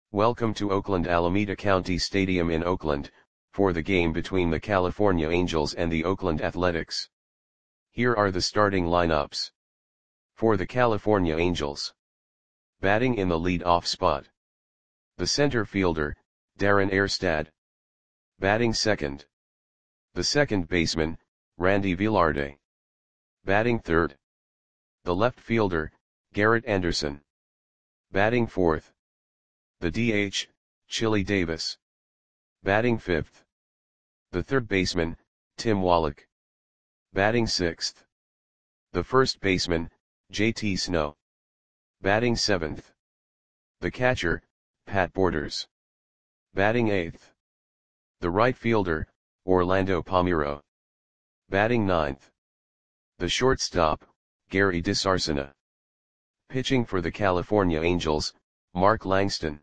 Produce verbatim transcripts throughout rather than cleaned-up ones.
Welcome to Oakland Alameda County Stadium in Oakland, for the game between the California Angels and the Oakland Athletics. Here are the starting lineups. For the California Angels. Batting in the lead-off spot. The center fielder, Darren Erstad. Batting second. The second baseman, Randy Velarde. Batting third. The left fielder, Garrett Anderson. Batting fourth. The D H, Chili Davis. Batting fifth. The third baseman, Tim Wallach. Batting sixth. The first baseman, J T Snow. Batting seventh. The catcher, Pat Borders. Batting eighth. The right fielder, Orlando Palmeiro. Batting ninth. The shortstop, Gary DiSarcina. Pitching for the California Angels, Mark Langston.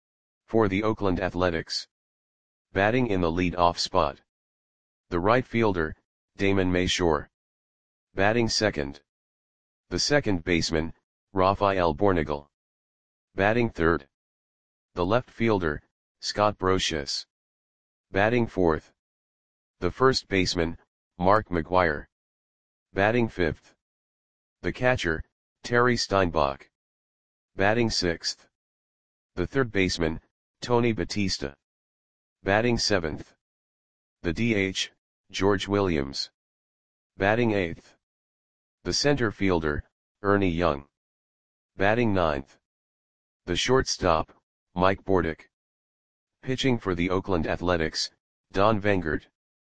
For the Oakland Athletics. Batting in the lead-off spot. The right fielder, Damon Mayshore. Batting second. The second baseman, Rafael Bornagel. Batting third. The left fielder, Scott Brosius. Batting fourth. The first baseman, Mark McGwire. Batting fifth. The catcher, Terry Steinbach. Batting sixth. The third baseman, Tony Batista. Batting seventh. The D H, George Williams. Batting eighth. The center fielder, Ernie Young. Batting ninth. The shortstop, Mike Bordick. Pitching for the Oakland Athletics, Don Vengert.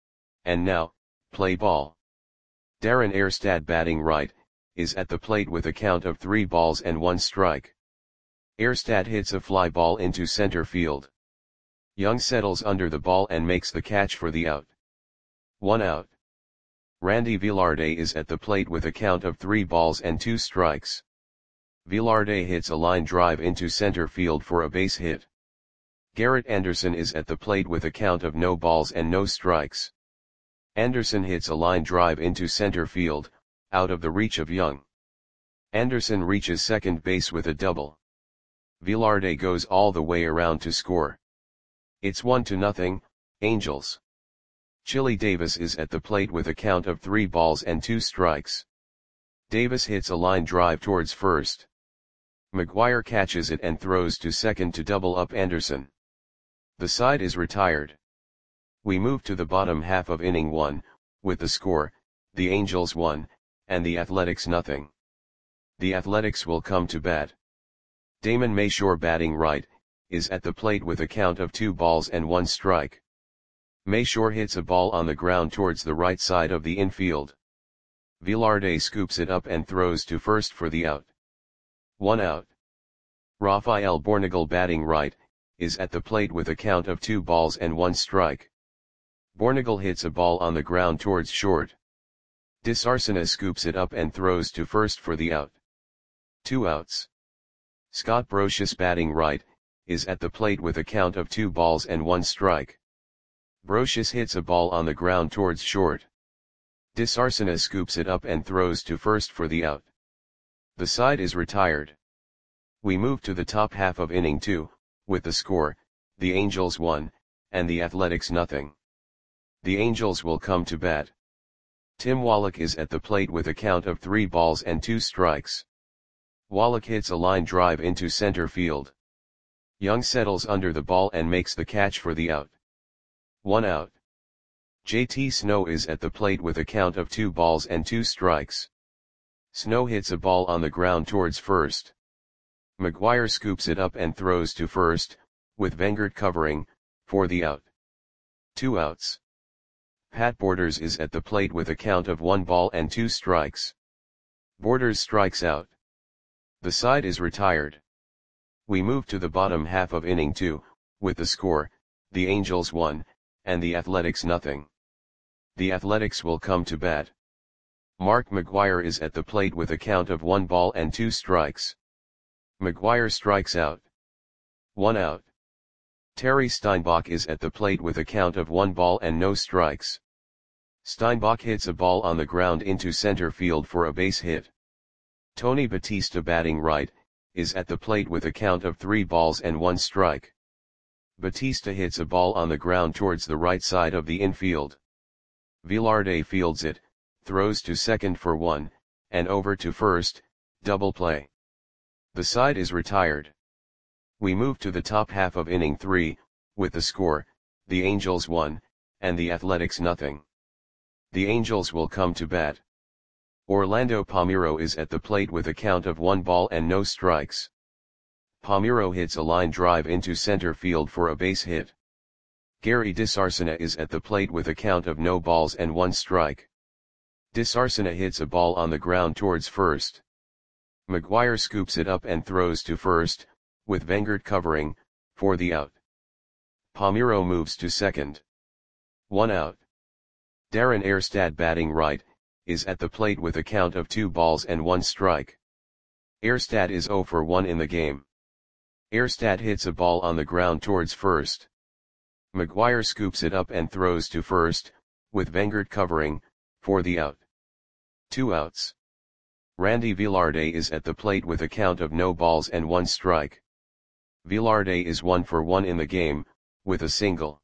And now, play ball. Darren Erstad batting right, is at the plate with a count of three balls and one strike. Erstad hits a fly ball into center field. Young settles under the ball and makes the catch for the out. One out. Randy Velarde is at the plate with a count of three balls and two strikes. Velarde hits a line drive into center field for a base hit. Garrett Anderson is at the plate with a count of no balls and no strikes. Anderson hits a line drive into center field, out of the reach of Young. Anderson reaches second base with a double. Velarde goes all the way around to score. It's one to nothing, Angels. Chili Davis is at the plate with a count of three balls and two strikes. Davis hits a line drive towards first. McGwire catches it and throws to second to double up Anderson. The side is retired. We move to the bottom half of inning one, with the score, the Angels one, and the Athletics nothing. The Athletics will come to bat. Damon Mayshore batting right, is at the plate with a count of two balls and one strike. Mayshore hits a ball on the ground towards the right side of the infield. Velarde scoops it up and throws to first for the out. One out. Rafael Bornagel batting right, is at the plate with a count of two balls and one strike. Bornagel hits a ball on the ground towards short. DiSarcina scoops it up and throws to first for the out. Two outs. Scott Brosius batting right, is at the plate with a count of two balls and one strike. Brosius hits a ball on the ground towards short. DiSarcina scoops it up and throws to first for the out. The side is retired. We move to the top half of inning two, with the score, the Angels one, and the Athletics nothing. The Angels will come to bat. Tim Wallach is at the plate with a count of three balls and two strikes. Wallach hits a line drive into center field. Young settles under the ball and makes the catch for the out. One out. J T Snow is at the plate with a count of two balls and two strikes. Snow hits a ball on the ground towards first. McGwire scoops it up and throws to first, with Vengert covering, for the out. Two outs. Pat Borders is at the plate with a count of one ball and two strikes. Borders strikes out. The side is retired. We move to the bottom half of inning two, with the score, the Angels one, and the Athletics nothing. The Athletics will come to bat. Mark McGwire is at the plate with a count of one ball and two strikes. McGwire strikes out. One out. Terry Steinbach is at the plate with a count of one ball and no strikes. Steinbach hits a ball on the ground into center field for a base hit. Tony Batista batting right, is at the plate with a count of three balls and one strike. Batista hits a ball on the ground towards the right side of the infield. Velarde fields it, throws to second for one, and over to first, double play. The side is retired. We move to the top half of inning three, with the score, the Angels one, and the Athletics nothing. The Angels will come to bat. Orlando Palmeiro is at the plate with a count of one ball and no strikes. Palmeiro hits a line drive into center field for a base hit. Gary DeSarcina is at the plate with a count of no balls and one strike. DeSarcina hits a ball on the ground towards first. McGuire scoops it up and throws to first, with Vengert covering, for the out. Palmeiro moves to second. One out. Darren Erstad, batting right, is at the plate with a count of two balls and one strike. Erstad is zero for one in the game. Erstad hits a ball on the ground towards first. McGuire scoops it up and throws to first, with Vengert covering, for the out. Two outs. Randy Velarde is at the plate with a count of no balls and one strike. Velarde is one for one in the game, with a single.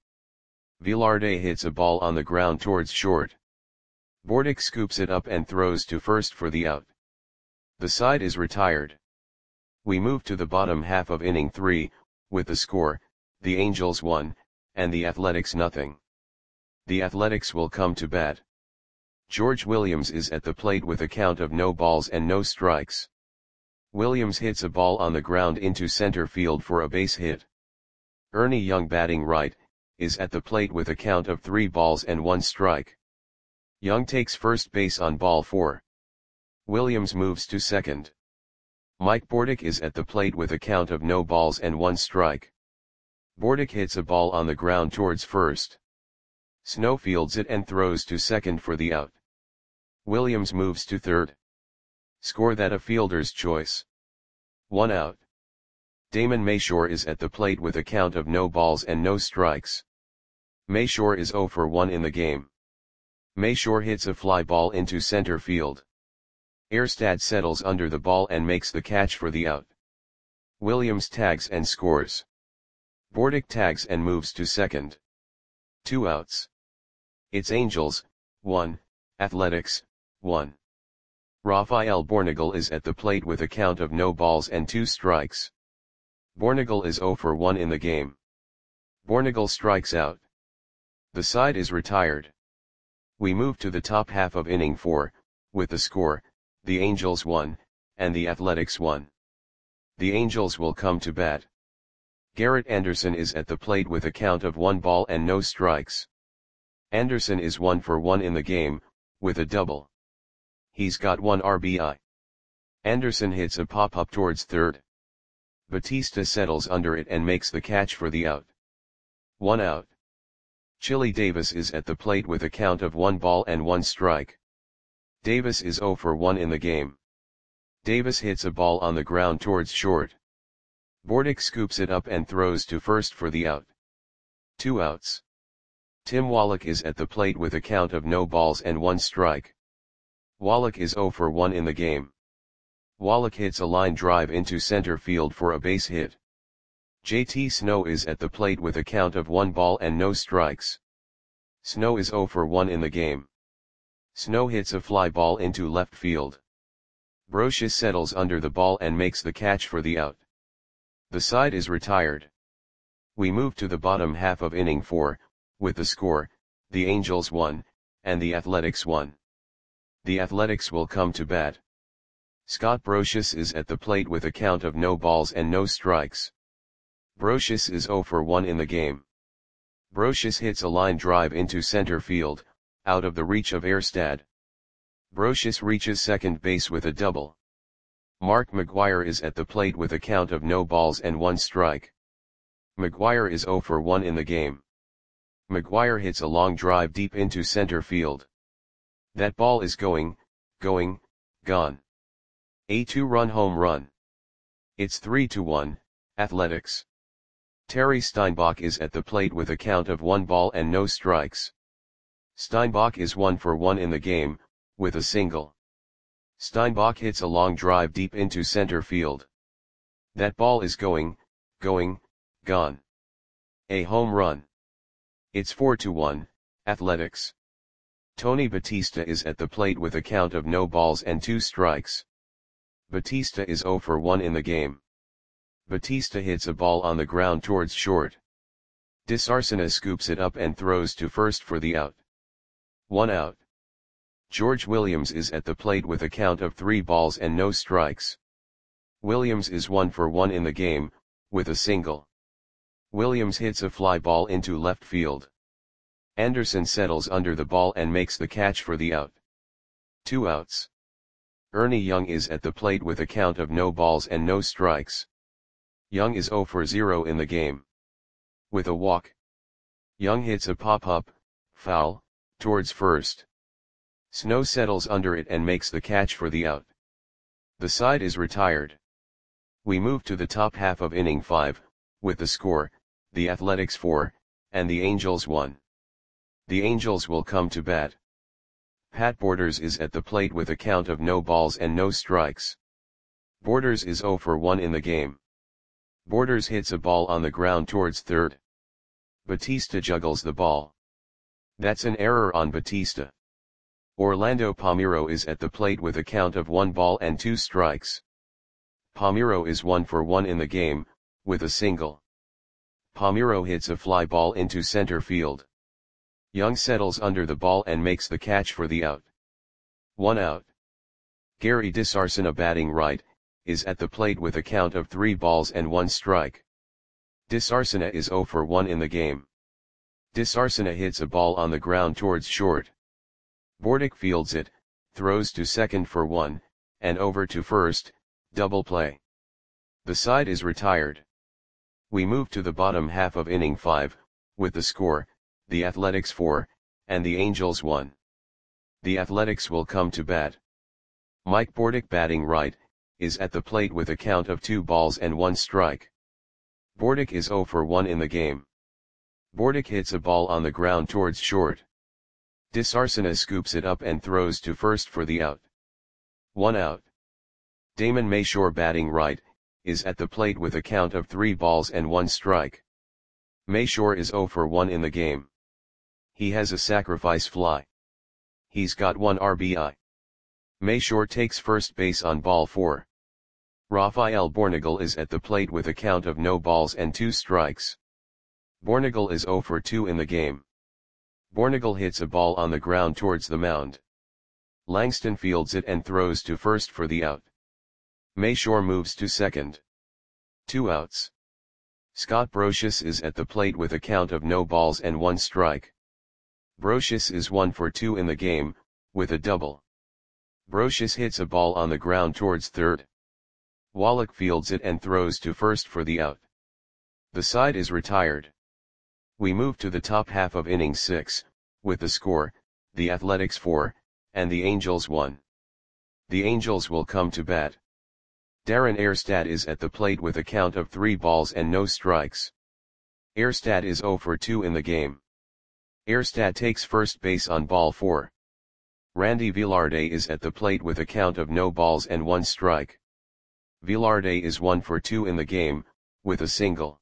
Velarde hits a ball on the ground towards short. Bordick scoops it up and throws to first for the out. The side is retired. We move to the bottom half of inning three, with the score, the Angels one, and the Athletics nothing. The Athletics will come to bat. George Williams is at the plate with a count of no balls and no strikes. Williams hits a ball on the ground into center field for a base hit. Ernie Young, batting right, is at the plate with a count of three balls and one strike. Young takes first base on ball four. Williams moves to second. Mike Bordick is at the plate with a count of no balls and one strike. Bordick hits a ball on the ground towards first. Snow fields it and throws to second for the out. Williams moves to third. Score that a fielder's choice. One out. Damon Mayshore is at the plate with a count of no balls and no strikes. Mayshore is zero for one in the game. Mayshore hits a fly ball into center field. Erstad settles under the ball and makes the catch for the out. Williams tags and scores. Bordick tags and moves to second. Two outs. It's Angels, one, Athletics, one. Rafael Bornagel is at the plate with a count of no balls and two strikes. Bornagel is zero for one in the game. Bornagel strikes out. The side is retired. We move to the top half of inning four, with the score, the Angels one, and the Athletics one. The Angels will come to bat. Garrett Anderson is at the plate with a count of one ball and no strikes. Anderson is one for one in the game, with a double. He's got one R B I. Anderson hits a pop-up towards third. Batista settles under it and makes the catch for the out. One out. Chili Davis is at the plate with a count of one ball and one strike. Davis is zero for one in the game. Davis hits a ball on the ground towards short. Bordick scoops it up and throws to first for the out. Two outs. Tim Wallach is at the plate with a count of no balls and one strike. Wallach is zero for one in the game. Wallach hits a line drive into center field for a base hit. J T Snow is at the plate with a count of one ball and no strikes. Snow is zero for one in the game. Snow hits a fly ball into left field. Brocious settles under the ball and makes the catch for the out. The side is retired. We move to the bottom half of inning four, with the score, the Angels one, and the Athletics one. The Athletics will come to bat. Scott Brocious is at the plate with a count of no balls and no strikes. Brocious is zero for one in the game. Brocious hits a line drive into center field, out of the reach of Erstad. Brocious reaches second base with a double. Mark McGuire is at the plate with a count of no balls and one strike. McGuire is zero for one in the game. McGuire hits a long drive deep into center field. That ball is going, going, gone. A two-run home run. It's three to one, Athletics. Terry Steinbach is at the plate with a count of one ball and no strikes. Steinbach is one for one in the game, with a single. Steinbach hits a long drive deep into center field. That ball is going, going, gone. A home run. It's four to one, Athletics. Tony Batista is at the plate with a count of no balls and two strikes. Batista is zero for one in the game. Batista hits a ball on the ground towards short. Disarcina scoops it up and throws to first for the out. One out. George Williams is at the plate with a count of three balls and no strikes. Williams is one for one in the game, with a single. Williams hits a fly ball into left field. Anderson settles under the ball and makes the catch for the out. Two outs. Ernie Young is at the plate with a count of no balls and no strikes. Young is zero for zero in the game. With a walk. Young hits a pop-up, foul, towards first. Snow settles under it and makes the catch for the out. The side is retired. We move to the top half of inning five, with the score, the Athletics four, and the Angels one. The Angels will come to bat. Pat Borders is at the plate with a count of no balls and no strikes. Borders is zero for one in the game. Borders hits a ball on the ground towards third. Batista juggles the ball. That's an error on Batista. Orlando Palmeiro is at the plate with a count of one ball and two strikes. Palmeiro is one for one in the game, with a single. Palmeiro hits a fly ball into center field. Young settles under the ball and makes the catch for the out. One out. Gary Disarcina, batting right, is at the plate with a count of three balls and one strike. Disarcina is zero for one in the game. Disarcina hits a ball on the ground towards short. Bordick fields it, throws to second for one, and over to first, double play. The side is retired. We move to the bottom half of inning five, with the score, the Athletics four, and the Angels one. The Athletics will come to bat. Mike Bordick, batting right, is at the plate with a count of two balls and one strike. Bordick is zero for one in the game. Bordick hits a ball on the ground towards short. Disarcina scoops it up and throws to first for the out. One out. Damon Mayshore, batting right, is at the plate with a count of three balls and one strike. Mayshore is zero for one in the game. He has a sacrifice fly. He's got one R B I. Mayshore takes first base on ball four. Rafael Bornagel is at the plate with a count of no balls and two strikes. Bornagel is zero for two in the game. Bornagel hits a ball on the ground towards the mound. Langston fields it and throws to first for the out. Mayshore moves to second. Two outs. Scott Brocious is at the plate with a count of no balls and one strike. Brocious is one for two in the game, with a double. Brocious hits a ball on the ground towards third. Wallach fields it and throws to first for the out. The side is retired. We move to the top half of inning six, with the score, the Athletics four, and the Angels one. The Angels will come to bat. Darren Erstad is at the plate with a count of three balls and no strikes. Erstad is zero for two in the game. Erstad takes first base on ball four. Randy Velarde is at the plate with a count of no balls and one strike. Velarde is one for two in the game, with a single.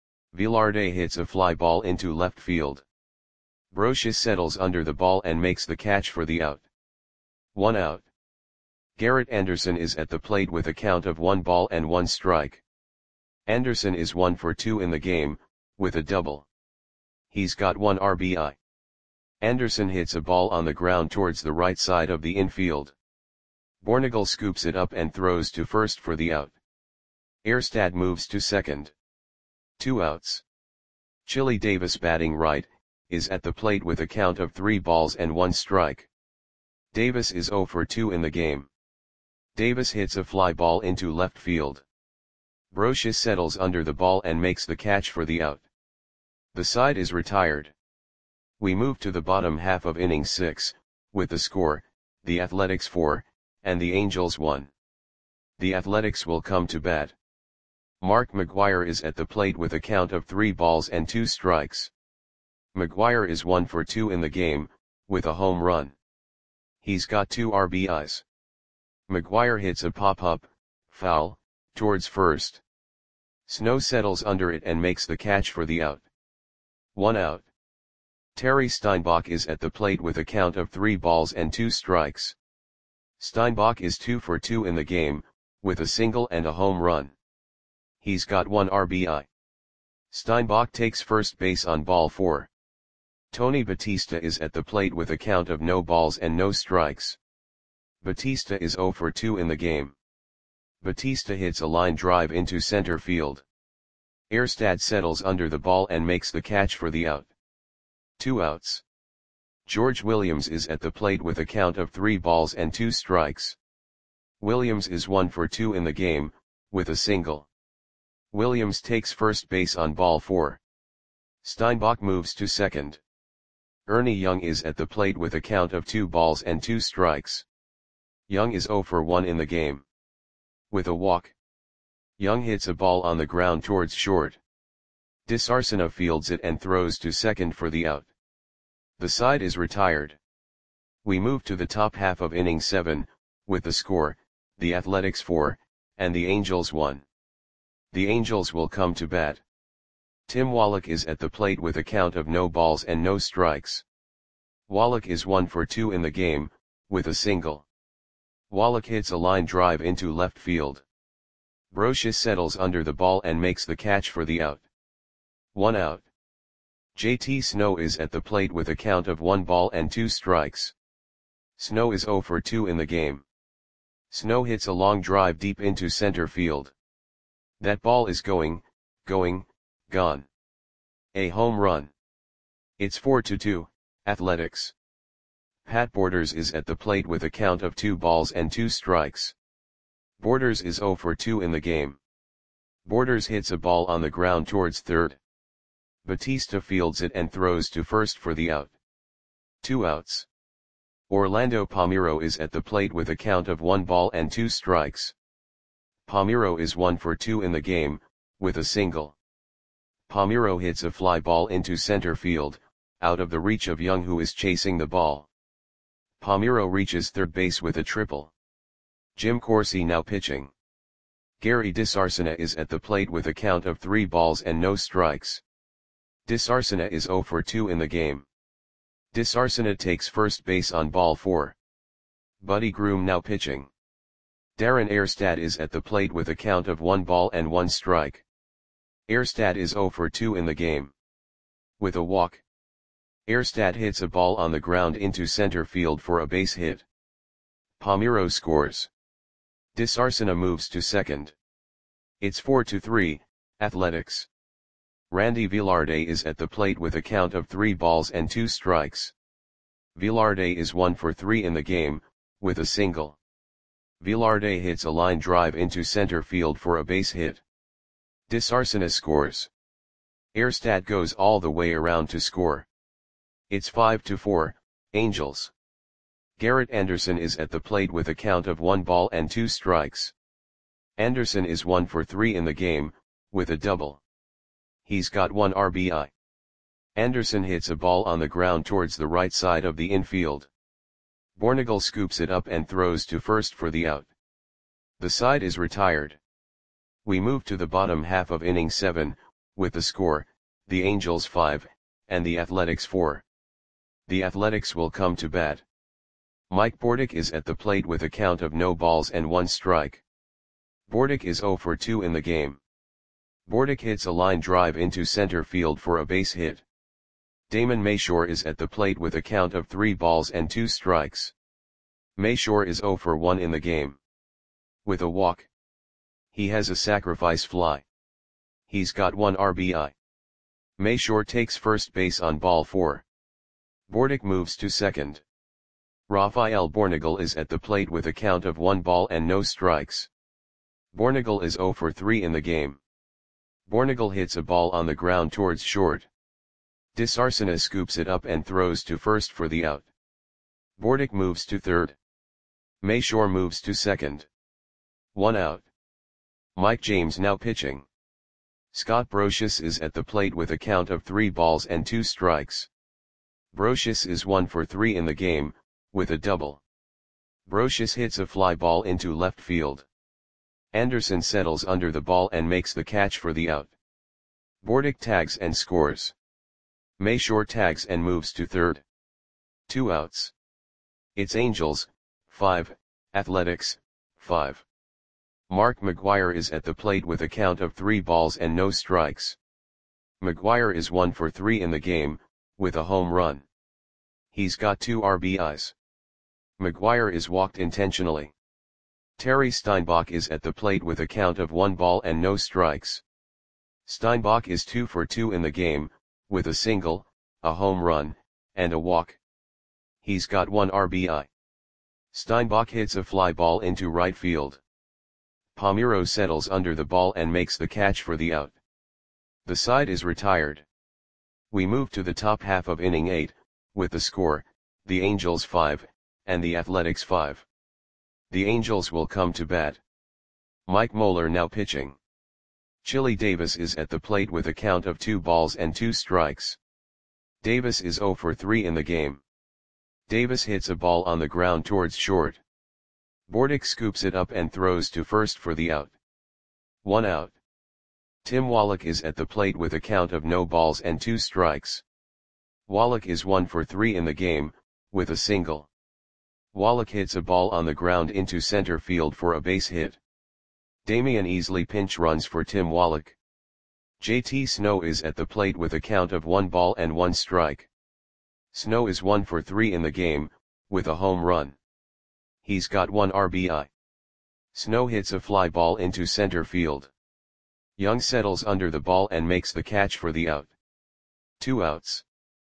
Velarde hits a fly ball into left field. Brocious settles under the ball and makes the catch for the out. One out. Garrett Anderson is at the plate with a count of one ball and one strike. Anderson is one for two in the game, with a double. He's got one R B I. Anderson hits a ball on the ground towards the right side of the infield. Bornagel scoops it up and throws to first for the out. Erstad moves to second. Two outs. Chili Davis, batting right, is at the plate with a count of three balls and one strike. Davis is zero for two in the game. Davis hits a fly ball into left field. Brocious settles under the ball and makes the catch for the out. The side is retired. We move to the bottom half of inning six, with the score, the Athletics four, and the Angels one. The Athletics will come to bat. Mark McGwire is at the plate with a count of three balls and two strikes. McGwire is one for two in the game, with a home run. He's got two R B Is. McGwire hits a pop-up, foul, towards first. Snow settles under it and makes the catch for the out. One out. Terry Steinbach is at the plate with a count of three balls and two strikes. Steinbach is two for two in the game, with a single and a home run. He's got one R B I. Steinbach takes first base on ball four. Tony Batista is at the plate with a count of no balls and no strikes. Batista is zero for two in the game. Batista hits a line drive into center field. Erstad settles under the ball and makes the catch for the out. Two outs. George Williams is at the plate with a count of three balls and two strikes. Williams is one for two in the game, with a single. Williams takes first base on ball four. Steinbach moves to second. Ernie Young is at the plate with a count of two balls and two strikes. Young is zero for one in the game. With a walk. Young hits a ball on the ground towards short. DeSarcina fields it and throws to second for the out. The side is retired. We move to the top half of inning seven, with the score, the Athletics four, and the Angels one. The Angels will come to bat. Tim Wallach is at the plate with a count of no balls and no strikes. Wallach is one for two in the game, with a single. Wallach hits a line drive into left field. Brocious settles under the ball and makes the catch for the out. One out. J T Snow is at the plate with a count of one ball and two strikes. Snow is zero for two in the game. Snow hits a long drive deep into center field. That ball is going, going, gone. A home run. It's four to two, Athletics. Pat Borders is at the plate with a count of two balls and two strikes. Borders is zero for two in the game. Borders hits a ball on the ground towards third. Batista fields it and throws to first for the out. Two outs. Orlando Palmeiro is at the plate with a count of one ball and two strikes. Palmeiro is one for two in the game, with a single. Palmeiro hits a fly ball into center field, out of the reach of Young who is chasing the ball. Palmeiro reaches third base with a triple. Jim Corsi now pitching. Gary DeSarcina is at the plate with a count of three balls and no strikes. DeSarcina is zero for two in the game. DeSarcina takes first base on ball four. Buddy Groom now pitching. Darren Erstad is at the plate with a count of one ball and one strike. Erstad is zero for two in the game. With a walk. Erstad hits a ball on the ground into center field for a base hit. Palmeiro scores. DeSarcina moves to second. It's four to three, Athletics. Randy Velarde is at the plate with a count of three balls and two strikes. Velarde is one for three in the game, with a single. Velarde hits a line drive into center field for a base hit. DeSarcina scores. Erstad goes all the way around to score. It's five to four, Angels. Garrett Anderson is at the plate with a count of one ball and two strikes. Anderson is one for three in the game, with a double. He's got one R B I. Anderson hits a ball on the ground towards the right side of the infield. Bornagel scoops it up and throws to first for the out. The side is retired. We move to the bottom half of inning seven, with the score, the Angels five, and the Athletics four. The Athletics will come to bat. Mike Bordick is at the plate with a count of no balls and one strike. Bordick is zero for two in the game. Bordick hits a line drive into center field for a base hit. Damon Mayshore is at the plate with a count of three balls and two strikes. Mayshore is zero for one in the game. With a walk. He has a sacrifice fly. He's got one R B I. Mayshore takes first base on ball four. Bordick moves to second. Rafael Bornagel is at the plate with a count of one ball and no strikes. Bornagel is zero for three in the game. Bornagel hits a ball on the ground towards short. DeSarcina scoops it up and throws to first for the out. Bordick moves to third. Mayshore moves to second. One out. Mike James now pitching. Scott Brocious is at the plate with a count of three balls and two strikes. Brocious is one for three in the game, with a double. Brocious hits a fly ball into left field. Anderson settles under the ball and makes the catch for the out. Bordick tags and scores. Mayshore tags and moves to third. Two outs. It's Angels, five, Athletics, five. Mark McGwire is at the plate with a count of three balls and no strikes. McGwire is one for three in the game, with a home run. He's got two R B Is. McGwire is walked intentionally. Terry Steinbach is at the plate with a count of one ball and no strikes. Steinbach is two for two in the game, with a single, a home run, and a walk. He's got one R B I. Steinbach hits a fly ball into right field. Palmeiro settles under the ball and makes the catch for the out. The side is retired. We move to the top half of inning eight, with the score, the Angels five, and the Athletics five. The Angels will come to bat. Mike Moeller now pitching. Chili Davis is at the plate with a count of two balls and two strikes. Davis is zero for three in the game. Davis hits a ball on the ground towards short. Bordick scoops it up and throws to first for the out. One out. Tim Wallach is at the plate with a count of no balls and two strikes. Wallach is one for three in the game, with a single. Wallach hits a ball on the ground into center field for a base hit. Damian Easley pinch runs for Tim Wallach. J T Snow is at the plate with a count of one ball and one strike. Snow is one for three in the game, with a home run. He's got one R B I. Snow hits a fly ball into center field. Young settles under the ball and makes the catch for the out. Two outs.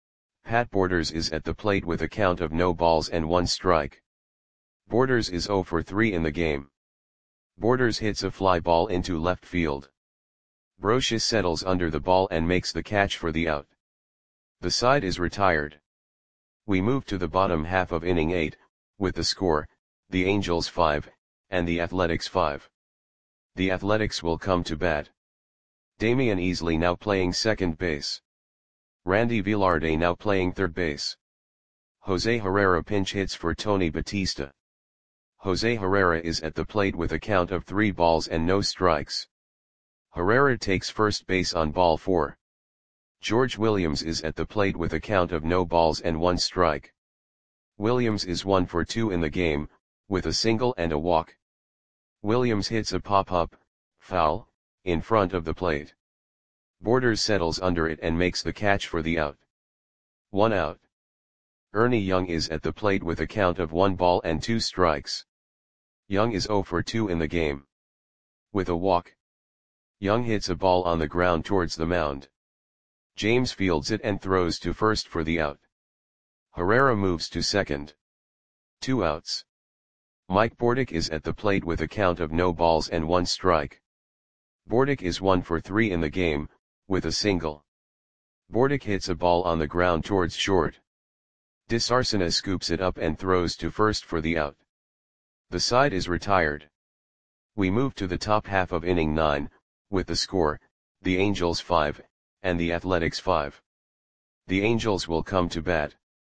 Pat Borders is at the plate with a count of no balls and one strike. Borders is zero for three in the game. Borders hits a fly ball into left field. Brocious settles under the ball and makes the catch for the out. The side is retired. We move to the bottom half of inning eight, with the score, the Angels five, and the Athletics five. The Athletics will come to bat. Damian Easley now playing second base. Randy Velarde now playing third base. Jose Herrera pinch hits for Tony Batista. Jose Herrera is at the plate with a count of three balls and no strikes. Herrera takes first base on ball four. George Williams is at the plate with a count of no balls and one strike. Williams is one for two in the game, with a single and a walk. Williams hits a pop-up, foul, in front of the plate. Borders settles under it and makes the catch for the out. One out. Ernie Young is at the plate with a count of one ball and two strikes. Young is zero for two in the game. With a walk. Young hits a ball on the ground towards the mound. James fields it and throws to first for the out. Herrera moves to second. Two outs. Mike Bordick is at the plate with a count of no balls and one strike. Bordick is one for three in the game, with a single. Bordick hits a ball on the ground towards short. DeSarcina scoops it up and throws to first for the out. The side is retired. We move to the top half of inning nine, with the score, the Angels five, and the Athletics five. The Angels will come to bat.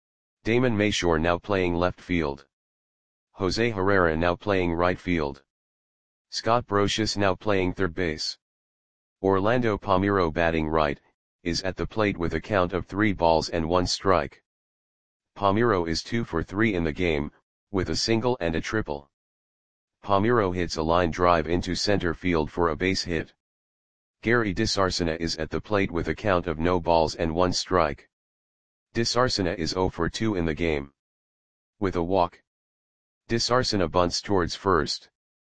Damon Mayshore now playing left field. Jose Herrera now playing right field. Scott Brocious now playing third base. Orlando Palmeiro batting right, is at the plate with a count of three balls and one strike. Palmeiro is two for three in the game, with a single and a triple. Palmeiro hits a line drive into center field for a base hit. Gary DeSarcina is at the plate with a count of no balls and one strike. DeSarcina is zero for two in the game. With a walk. DeSarcina bunts towards first.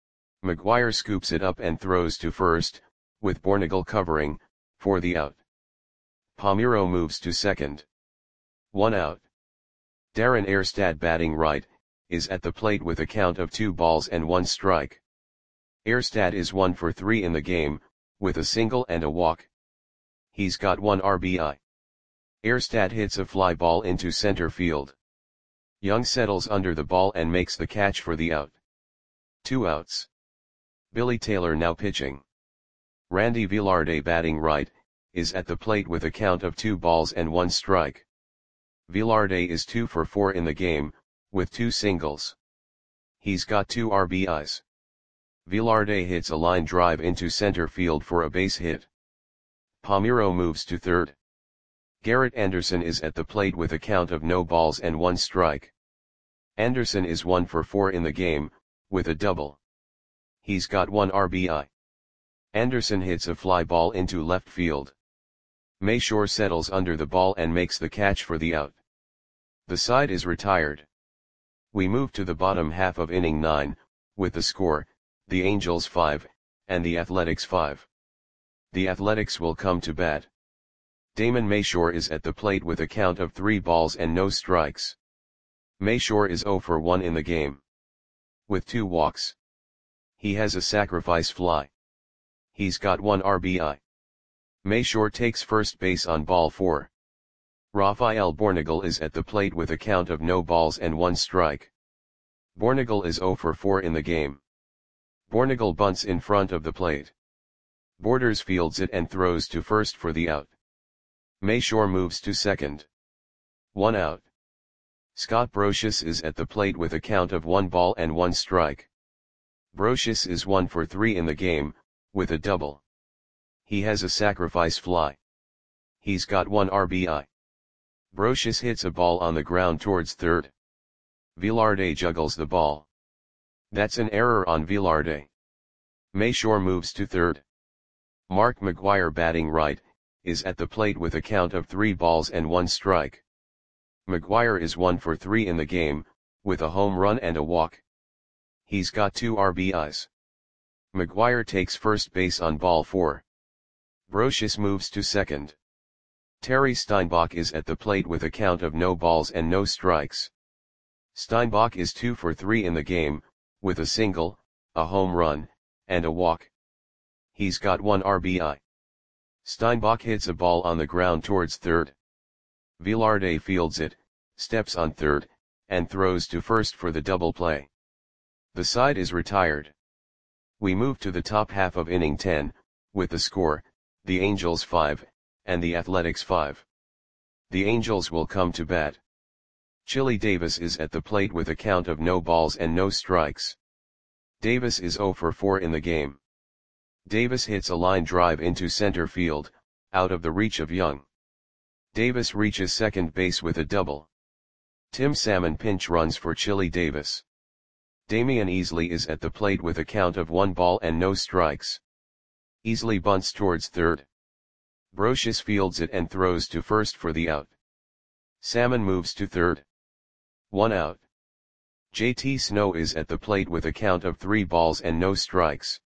McGwire scoops it up and throws to first, with Bornagel covering, for the out. Palmeiro moves to second. One out. Darren Erstad batting right, is at the plate with a count of two balls and one strike. Erstad is one for three in the game, with a single and a walk. He's got one R B I. Erstad hits a fly ball into center field. Young settles under the ball and makes the catch for the out. Two outs. Billy Taylor now pitching. Randy Velarde batting right, is at the plate with a count of two balls and one strike. Velarde is two for four in the game, with two singles. He's got two R B Is. Velarde hits a line drive into center field for a base hit. Palmeiro moves to third. Garrett Anderson is at the plate with a count of no balls and one strike. Anderson is one for four in the game, with a double. He's got one R B I. Anderson hits a fly ball into left field. Mayshore settles under the ball and makes the catch for the out. The side is retired. We move to the bottom half of inning nine, with the score, the Angels five, and the Athletics five. The Athletics will come to bat. Damon Mayshore is at the plate with a count of three balls and no strikes. Mayshore is zero for one in the game, with two walks. He has a sacrifice fly. He's got one R B I. Mayshore takes first base on ball four. Rafael Bornagel is at the plate with a count of no balls and one strike. Bornagel is zero for four in the game. Bornagel bunts in front of the plate. Borders fields it and throws to first for the out. Mayshore moves to second. One out. Scott Brocious is at the plate with a count of one ball and one strike. Brocious is one for three in the game, with a double. He has a sacrifice fly. He's got one R B I. Brocious hits a ball on the ground towards third. Velarde juggles the ball. That's an error on Velarde. Mayshore moves to third. Mark McGwire, batting right, is at the plate with a count of three balls and one strike. McGwire is one for three in the game, with a home run and a walk. He's got two R B Is. McGwire takes first base on ball four. Brocious moves to second. Terry Steinbach is at the plate with a count of no balls and no strikes. Steinbach is two for three in the game, with a single, a home run, and a walk. He's got one R B I. Steinbach hits a ball on the ground towards third. Velarde fields it, steps on third, and throws to first for the double play. The side is retired. We move to the top half of inning ten, with the score, the Angels five, and the Athletics five. The Angels will come to bat. Chili Davis is at the plate with a count of no balls and no strikes. Davis is zero for four in the game. Davis hits a line drive into center field, out of the reach of Young. Davis reaches second base with a double. Tim Salmon pinch runs for Chili Davis. Damian Easley is at the plate with a count of one ball and no strikes. Easley bunts towards third. Brocious fields it and throws to first for the out. Salmon moves to third. One out. J T Snow is at the plate with a count of three balls and no strikes.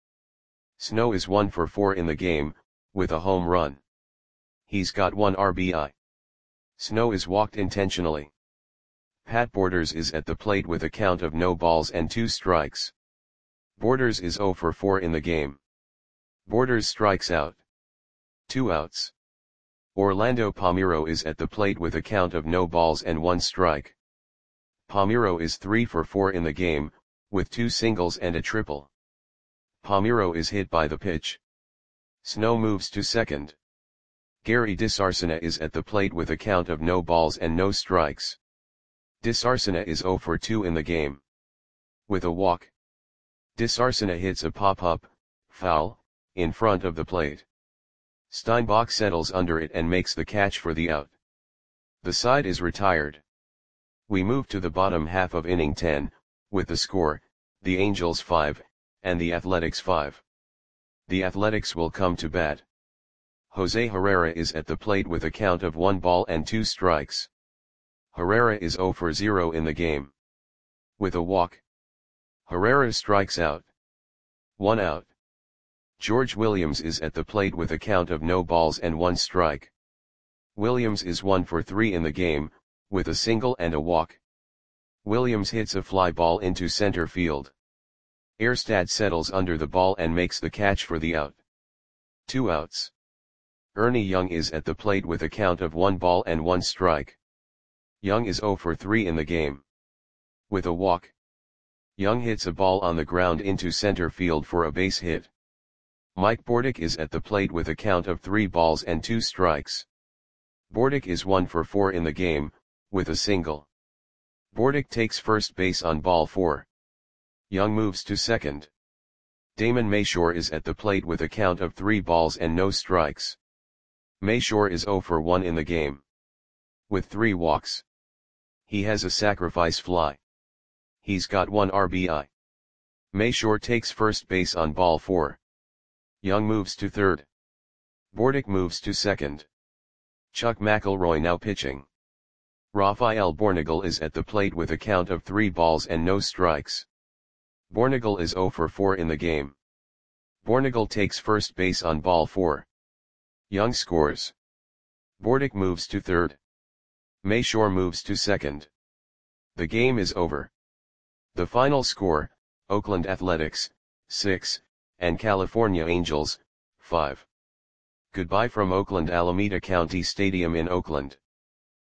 Snow is one for four in the game, with a home run. He's got one R B I. Snow is walked intentionally. Pat Borders is at the plate with a count of no balls and two strikes. Borders is zero for four in the game. Borders strikes out. Two outs. Orlando Palmeiro is at the plate with a count of no balls and one strike. Palmeiro is three for four in the game, with two singles and a triple. Palmeiro is hit by the pitch. Snow moves to second. Gary DeSarcina is at the plate with a count of no balls and no strikes. DeSarcina is zero for two in the game, with a walk. DeSarcina hits a pop-up, foul, in front of the plate. Steinbach settles under it and makes the catch for the out. The side is retired. We move to the bottom half of inning ten, with the score, the Angels five, and the Athletics five. The Athletics will come to bat. Jose Herrera is at the plate with a count of one ball and two strikes. Herrera is zero for zero in the game, with a walk. Herrera strikes out. One out. George Williams is at the plate with a count of no balls and one strike. Williams is one for three in the game, with a single and a walk. Williams hits a fly ball into center field. Erstad settles under the ball and makes the catch for the out. Two outs. Ernie Young is at the plate with a count of one ball and one strike. Young is zero for three in the game, with a walk. Young hits a ball on the ground into center field for a base hit. Mike Bordick is at the plate with a count of three balls and two strikes. Bordick is one for four in the game, with a single. Bordick takes first base on ball four. Young moves to second. Damon Mayshore is at the plate with a count of three balls and no strikes. Mayshore is zero for one in the game, with three walks. He has a sacrifice fly. He's got one R B I. Mayshore takes first base on ball four. Young moves to third. Bordick moves to second. Chuck McElroy now pitching. Rafael Bornagel is at the plate with a count of three balls and no strikes. Bornagel is zero for four in the game. Bornagel takes first base on ball four. Young scores. Bordick moves to third. Mayshore moves to second. The game is over. The final score, Oakland Athletics, six, and California Angels, five. Goodbye from Oakland Alameda County Stadium in Oakland.